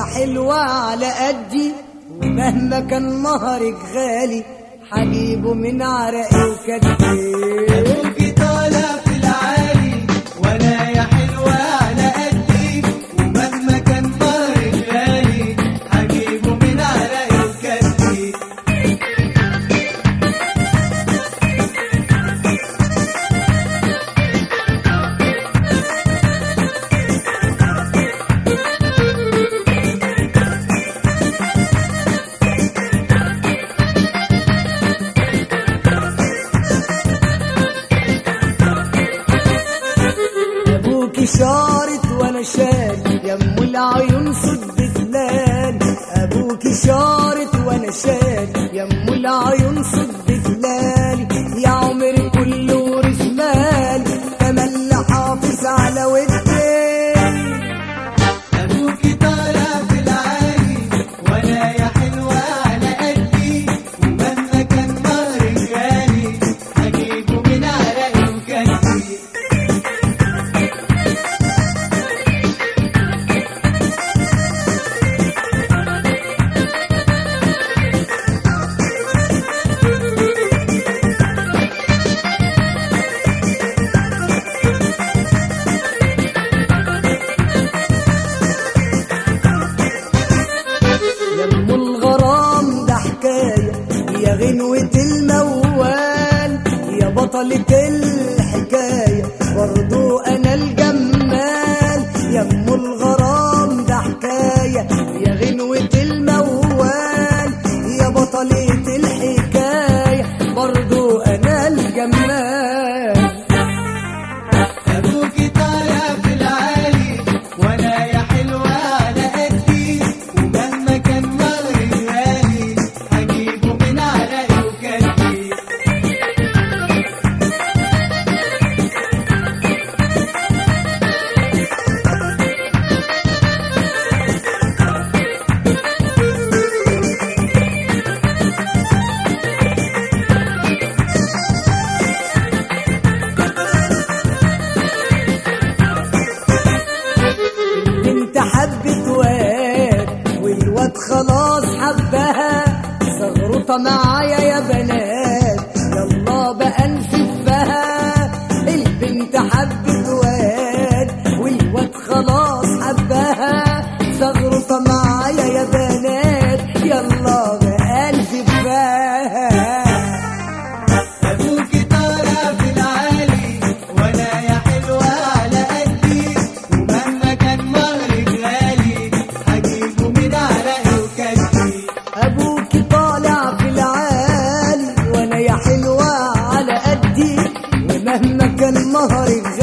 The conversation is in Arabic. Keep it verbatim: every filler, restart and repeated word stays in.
حلوة على قدي، ومهما كان مهرك غالي حجيبه من عرقي وكدي. ابوكي طالع في العالي وانا يا حلوة على قدي، ومهما كان مهرك غالي حجيبه من عرقي وكدي. شارت وانا شاري يم العيون صد فلان، ابوكي شارت وانا شاري يم العيون صد فلان، يا عمري كله رسمال تملي حافظ على ودي. ابوكي طالع في العالي وانا يا حلوة على قدي، ومهما كان مهرك غالي هجيبه من عرقي وكدي. يا غنوة الموال يا بطلة الحكاية برضو أنا الجمال، يا أم الغرام ده حكاية يا غنوة الموال يا بطلة الحكاية برضو أنا الجمال. أبوكي طالع في العالي وأنا يا حلوة على قدي، ومهما كان مهرك غالي هجيبه من عرقي وكدي. البنت حبت واد والواد خلاص حبها، زغرطة معايا يا بنات يلا بقى نسفها. البنت حبت واد والواد خلاص حبها، زغرطة معايا يا بنات يلا بقى نسفها. أبوكي طالع في العالي وأنا يا حلوة على قدي، ومهما كان مهرك غالي هجيبه من عرقي وكدي. ابوكي طالع في العالي وانا يا حلوة على قدي، ومهما كان مهرك